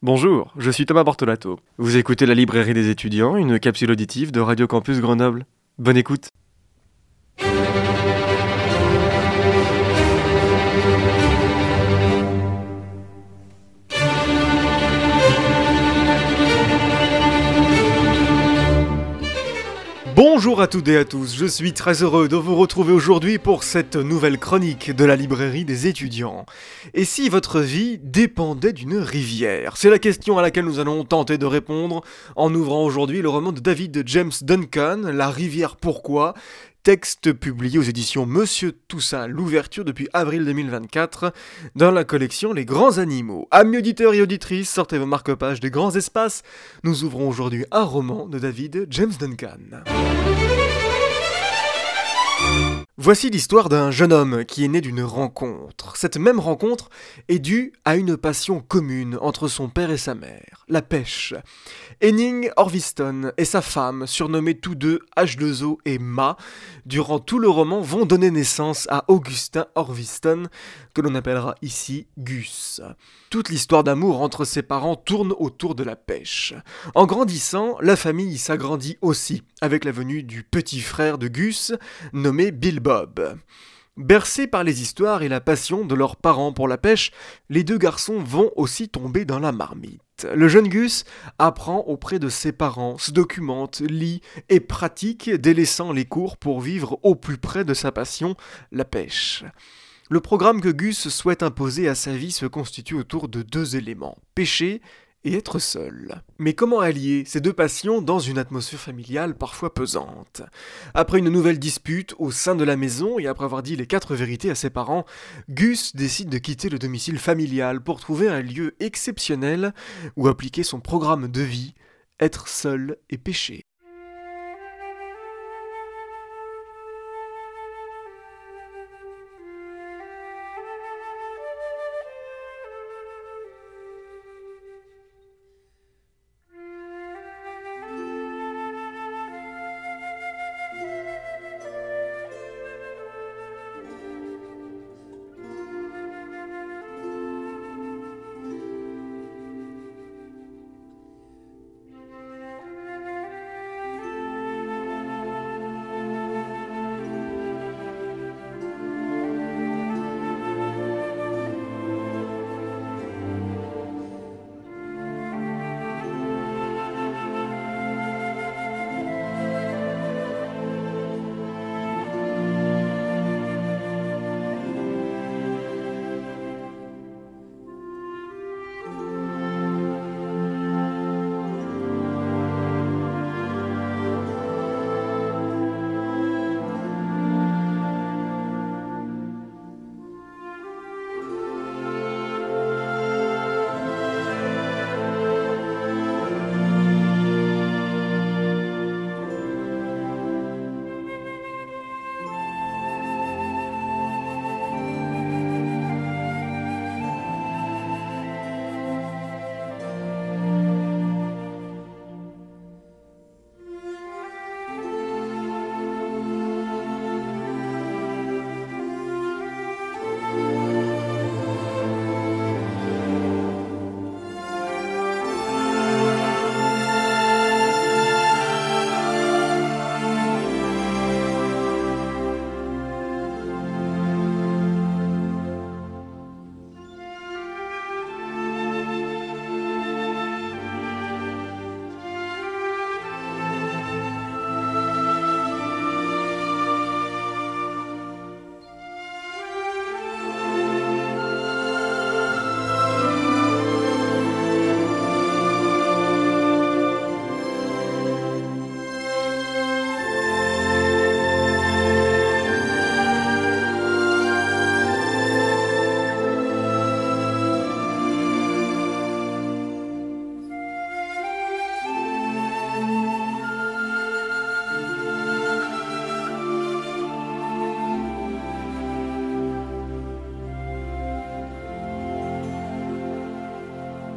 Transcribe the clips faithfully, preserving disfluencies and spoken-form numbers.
Bonjour, je suis Thomas Bortolato. Vous écoutez La Librairie des étudiants, une capsule auditive de Radio Campus Grenoble. Bonne écoute. Bonjour à toutes et à tous, je suis très heureux de vous retrouver aujourd'hui pour cette nouvelle chronique de la librairie des étudiants. Et si votre vie dépendait d'une rivière? C'est la question à laquelle nous allons tenter de répondre en ouvrant aujourd'hui le roman de David James Duncan, La rivière pourquoi? Texte publié aux éditions Monsieur Toussaint, l'ouverture depuis avril deux mille vingt-quatre, dans la collection Les Grands Animaux. Amis auditeurs et auditrices, sortez vos marque-pages des grands espaces. Nous ouvrons aujourd'hui un roman de David James Duncan. Voici l'histoire d'un jeune homme qui est né d'une rencontre. Cette même rencontre est due à une passion commune entre son père et sa mère, la pêche. Henning Orviston et sa femme, surnommés tous deux H deux O et Ma, durant tout le roman vont donner naissance à Augustin Orviston, que l'on appellera ici Gus. Toute l'histoire d'amour entre ses parents tourne autour de la pêche. En grandissant, la famille s'agrandit aussi, avec la venue du petit frère de Gus, nommé Bill Bob. Bercés par les histoires et la passion de leurs parents pour la pêche, les deux garçons vont aussi tomber dans la marmite. Le jeune Gus apprend auprès de ses parents, se documente, lit et pratique, délaissant les cours pour vivre au plus près de sa passion, la pêche. Le programme que Gus souhaite imposer à sa vie se constitue autour de deux éléments, pêcher et être seul. Mais comment allier ces deux passions dans une atmosphère familiale parfois pesante? Après une nouvelle dispute au sein de la maison et après avoir dit les quatre vérités à ses parents, Gus décide de quitter le domicile familial pour trouver un lieu exceptionnel où appliquer son programme de vie, être seul et pêcher.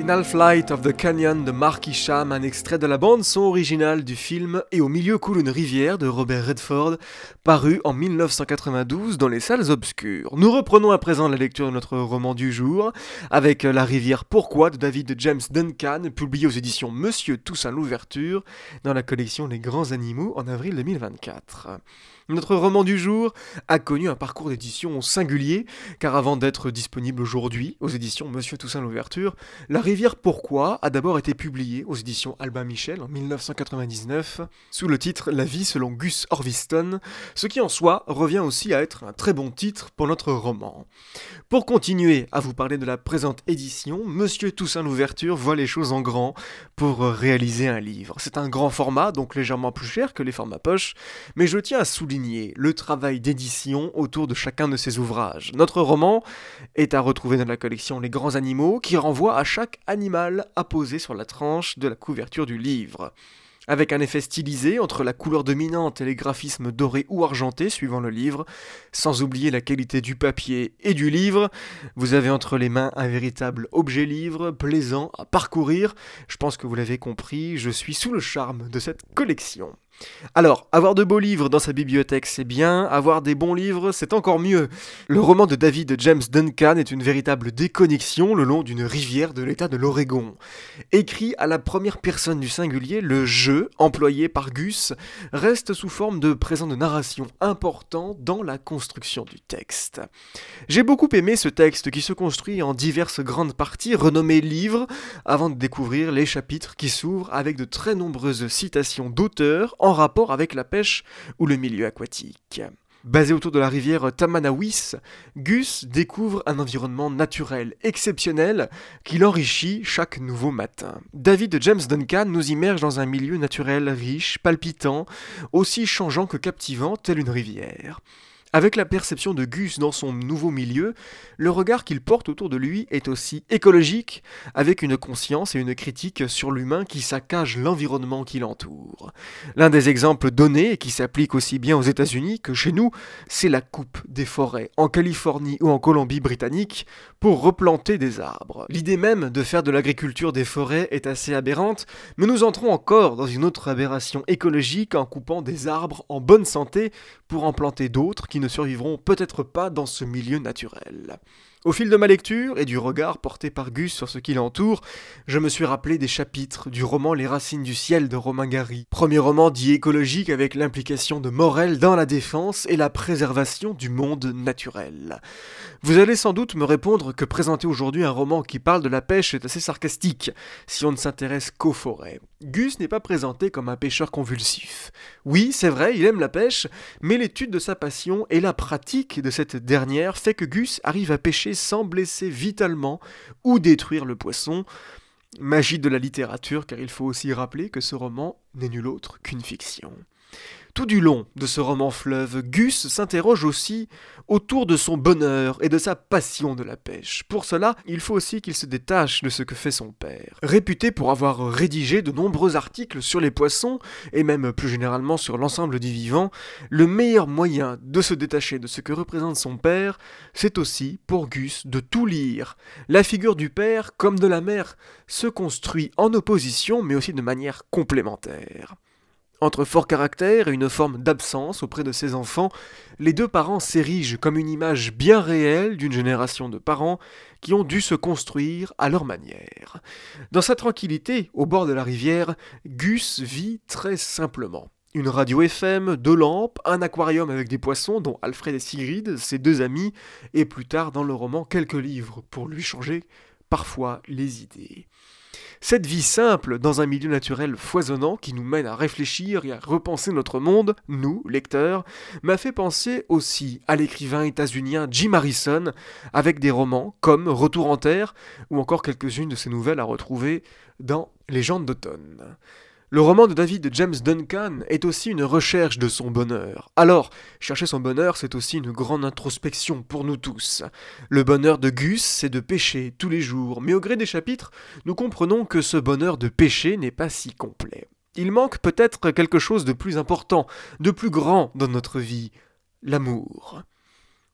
In Half-Light of the Canyon de Mark Isham, un extrait de la bande-son originale du film Et au milieu coule une rivière de Robert Redford, paru en dix-neuf cent quatre-vingt-douze dans les salles obscures. Nous reprenons à présent la lecture de notre roman du jour, avec La rivière pourquoi de David James Duncan, publié aux éditions Monsieur Toussaint Louverture, dans la collection Les Grands Animaux en avril deux mille vingt-quatre. Notre roman du jour a connu un parcours d'édition singulier, car avant d'être disponible aujourd'hui aux éditions Monsieur Toussaint Louverture, La rivière pourquoi a d'abord été publié aux éditions Albin Michel en dix-neuf cent quatre-vingt-dix-neuf sous le titre La vie selon Gus Orviston, ce qui en soi revient aussi à être un très bon titre pour notre roman. Pour continuer à vous parler de la présente édition, Monsieur Toussaint Louverture voit les choses en grand pour réaliser un livre. C'est un grand format, donc légèrement plus cher que les formats poche, mais je tiens à souligner le travail d'édition autour de chacun de ces ouvrages. Notre roman est à retrouver dans la collection Les Grands Animaux, qui renvoie à chaque animal apposé sur la tranche de la couverture du livre. Avec un effet stylisé entre la couleur dominante et les graphismes dorés ou argentés suivant le livre, sans oublier la qualité du papier et du livre, vous avez entre les mains un véritable objet livre, plaisant à parcourir. Je pense que vous l'avez compris, je suis sous le charme de cette collection. Alors, avoir de beaux livres dans sa bibliothèque, c'est bien, avoir des bons livres, c'est encore mieux. Le roman de David James Duncan est une véritable déconnexion le long d'une rivière de l'état de l'Oregon. Écrit à la première personne du singulier, le « je » employé par Gus reste sous forme de présent de narration important dans la construction du texte. J'ai beaucoup aimé ce texte qui se construit en diverses grandes parties renommées livres, avant de découvrir les chapitres qui s'ouvrent avec de très nombreuses citations d'auteurs en rapport avec la pêche ou le milieu aquatique. Basé autour de la rivière Tamanawis, Gus découvre un environnement naturel exceptionnel qui l'enrichit chaque nouveau matin. David James Duncan nous immerge dans un milieu naturel riche, palpitant, aussi changeant que captivant, tel une rivière. Avec la perception de Gus dans son nouveau milieu, le regard qu'il porte autour de lui est aussi écologique, avec une conscience et une critique sur l'humain qui saccage l'environnement qui l'entoure. L'un des exemples donnés, et qui s'applique aussi bien aux États-Unis que chez nous, c'est la coupe des forêts en Californie ou en Colombie-Britannique pour replanter des arbres. L'idée même de faire de l'agriculture des forêts est assez aberrante, mais nous entrons encore dans une autre aberration écologique en coupant des arbres en bonne santé pour en planter d'autres qui ne survivront peut-être pas dans ce milieu naturel. Au fil de ma lecture et du regard porté par Gus sur ce qui l'entoure, je me suis rappelé des chapitres du roman Les Racines du ciel de Romain Gary, premier roman dit écologique avec l'implication de Morel dans la défense et la préservation du monde naturel. Vous allez sans doute me répondre que présenter aujourd'hui un roman qui parle de la pêche est assez sarcastique, si on ne s'intéresse qu'aux forêts. Gus n'est pas présenté comme un pêcheur convulsif. Oui, c'est vrai, il aime la pêche, mais l'étude de sa passion et la pratique de cette dernière fait que Gus arrive à pêcher sans blesser vitalement ou détruire le poisson. Magie de la littérature, car il faut aussi rappeler que ce roman n'est nul autre qu'une fiction. Tout du long de ce roman fleuve, Gus s'interroge aussi autour de son bonheur et de sa passion de la pêche. Pour cela, il faut aussi qu'il se détache de ce que fait son père. Réputé pour avoir rédigé de nombreux articles sur les poissons, et même plus généralement sur l'ensemble du vivant, le meilleur moyen de se détacher de ce que représente son père, c'est aussi, pour Gus, de tout lire. La figure du père, comme de la mère, se construit en opposition, mais aussi de manière complémentaire. Entre fort caractère et une forme d'absence auprès de ses enfants, les deux parents s'érigent comme une image bien réelle d'une génération de parents qui ont dû se construire à leur manière. Dans sa tranquillité, au bord de la rivière, Gus vit très simplement. Une radio F M, deux lampes, un aquarium avec des poissons, dont Alfred et Sigrid, ses deux amis, et plus tard dans le roman quelques livres pour lui changer parfois les idées. Cette vie simple, dans un milieu naturel foisonnant qui nous mène à réfléchir et à repenser notre monde, nous, lecteurs, m'a fait penser aussi à l'écrivain états-unien Jim Harrison, avec des romans comme Retour en terre, ou encore quelques-unes de ses nouvelles à retrouver dans Légendes d'automne. Le roman de David James Duncan est aussi une recherche de son bonheur. Alors, chercher son bonheur, c'est aussi une grande introspection pour nous tous. Le bonheur de Gus, c'est de pêcher tous les jours, mais au gré des chapitres, nous comprenons que ce bonheur de pêcher n'est pas si complet. Il manque peut-être quelque chose de plus important, de plus grand dans notre vie, l'amour.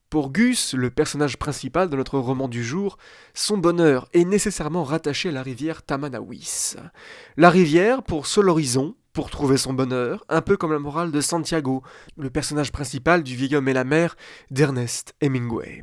Pour Gus, le personnage principal de notre roman du jour, son bonheur est nécessairement rattaché à la rivière Tamanawis. La rivière pour seul horizon, pour trouver son bonheur, un peu comme la morale de Santiago, le personnage principal du Vieil homme et la mer d'Ernest Hemingway.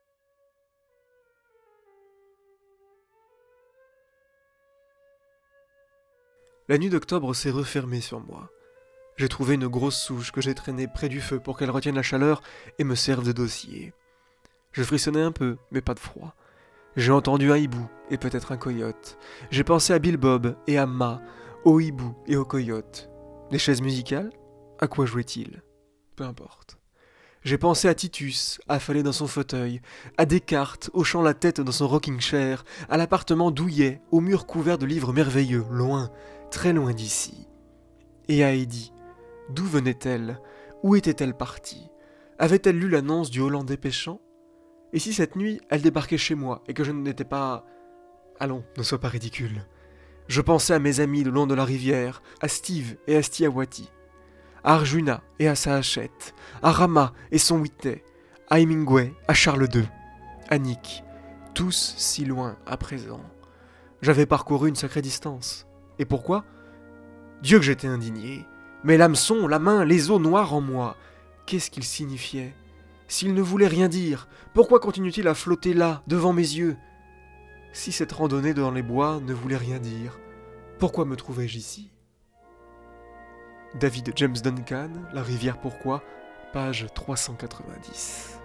La nuit d'octobre s'est refermée sur moi. J'ai trouvé une grosse souche que j'ai traînée près du feu pour qu'elle retienne la chaleur et me serve de dossier. Je frissonnais un peu, mais pas de froid. J'ai entendu un hibou et peut-être un coyote. J'ai pensé à Bill Bob et à Ma, au hibou et au coyote. Des chaises musicales ? À quoi jouait-il ? Peu importe. J'ai pensé à Titus, affalé dans son fauteuil, à Descartes, hochant la tête dans son rocking chair, à l'appartement douillet, aux murs couverts de livres merveilleux, loin, très loin d'ici. Et à Eddie. D'où venait-elle ? Où était-elle partie ? Avait-elle lu l'annonce du Hollandais pêchant ? Et si cette nuit, elle débarquait chez moi et que je n'étais pas... Allons, ne sois pas ridicule. Je pensais à mes amis le long de la rivière, à Steve et à Stiawati, à Arjuna et à sa hachette, à Rama et son Whitney, à Hemingway, à Charles deux, à Nick, tous si loin à présent. J'avais parcouru une sacrée distance. Et pourquoi ? Dieu que j'étais indigné. Mais l'hameçon, la main, les os noirs en moi, qu'est-ce qu'ils signifiaient ? S'il ne voulait rien dire, pourquoi continue-t-il à flotter là, devant mes yeux ? Si cette randonnée dans les bois ne voulait rien dire, pourquoi me trouvais-je ici ? David James Duncan, La rivière pourquoi, page trois cent quatre-vingt-dix.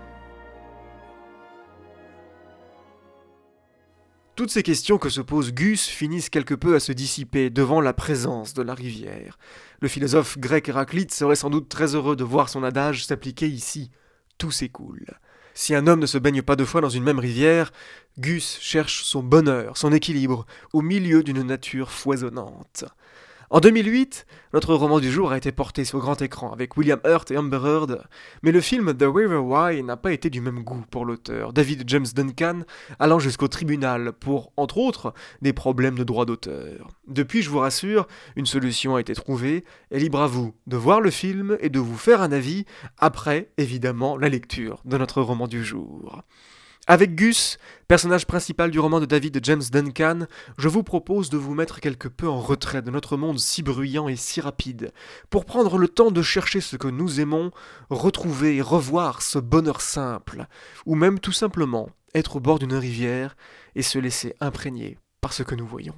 Toutes ces questions que se pose Gus finissent quelque peu à se dissiper devant la présence de la rivière. Le philosophe grec Héraclite serait sans doute très heureux de voir son adage s'appliquer ici. Tout s'écoule. Si un homme ne se baigne pas deux fois dans une même rivière, Gus cherche son bonheur, son équilibre, au milieu d'une nature foisonnante. En deux mille huit, notre roman du jour a été porté sur grand écran avec William Hurt et Amber Heard, mais le film The River Why n'a pas été du même goût pour l'auteur, David James Duncan, allant jusqu'au tribunal pour, entre autres, des problèmes de droit d'auteur. Depuis, je vous rassure, une solution a été trouvée, et libre à vous de voir le film et de vous faire un avis, après, évidemment, la lecture de notre roman du jour. Avec Gus, personnage principal du roman de David James Duncan, je vous propose de vous mettre quelque peu en retrait de notre monde si bruyant et si rapide, pour prendre le temps de chercher ce que nous aimons, retrouver et revoir ce bonheur simple, ou même tout simplement être au bord d'une rivière et se laisser imprégner par ce que nous voyons.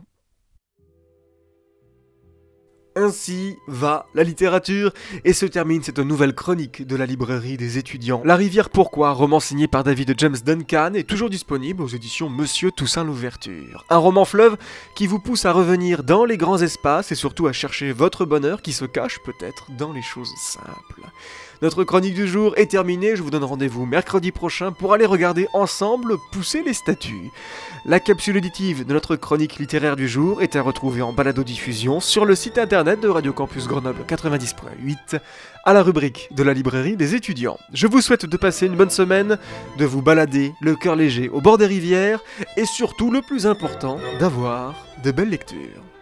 Ainsi va la littérature, et se termine cette nouvelle chronique de la librairie des étudiants. La rivière pourquoi, roman signé par David James Duncan, est toujours disponible aux éditions Monsieur Toussaint Louverture. Un roman fleuve qui vous pousse à revenir dans les grands espaces et surtout à chercher votre bonheur qui se cache peut-être dans les choses simples. Notre chronique du jour est terminée, je vous donne rendez-vous mercredi prochain pour aller regarder ensemble Pousser les statues. La capsule auditive de notre chronique littéraire du jour est à retrouver en balado-diffusion sur le site internet de Radio Campus Grenoble quatre-vingt-dix point huit, à la rubrique de la librairie des étudiants. Je vous souhaite de passer une bonne semaine, de vous balader le cœur léger au bord des rivières et surtout, le plus important, d'avoir de belles lectures.